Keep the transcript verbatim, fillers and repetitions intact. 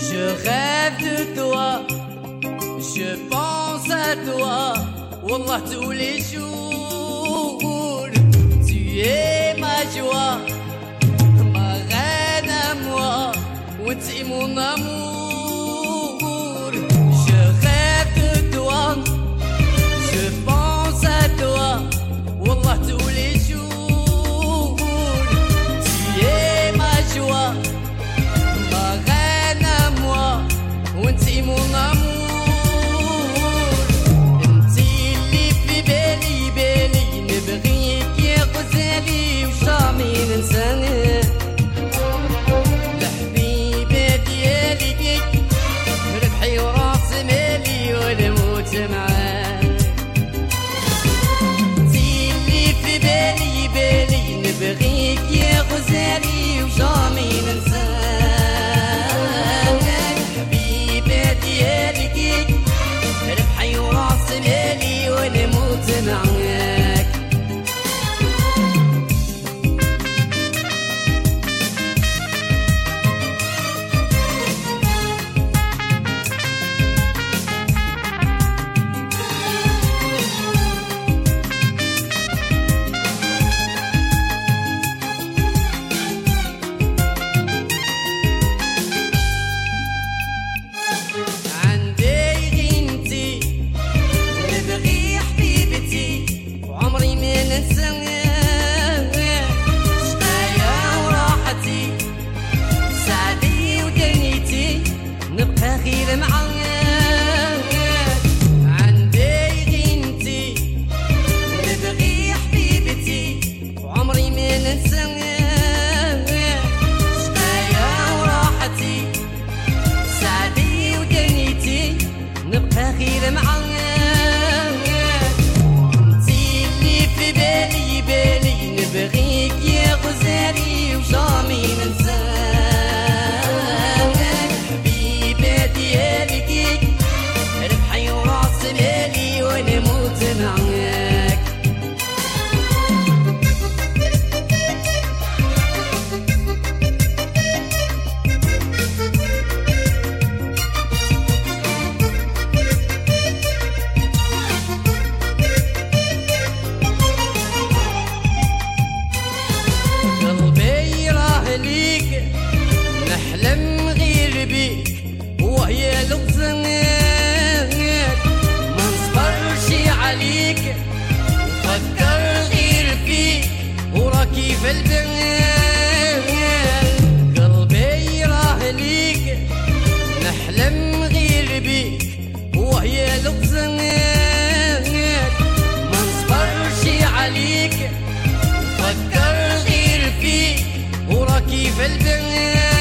Je rêve de toi, je pense à toi, Wallah tous les jours. Tu es ma joie, ma reine à moi, tu es mon amour. Je rêve de toi, je pense à toi, Wallah tous les jours. Tu es ma joie, ma reine à moi, tu es mon amour. قلبي راه ليك نحلم غير بيك وهي لغزنك ما نصبرش عليك نفكر غير فيك وراكي في البنات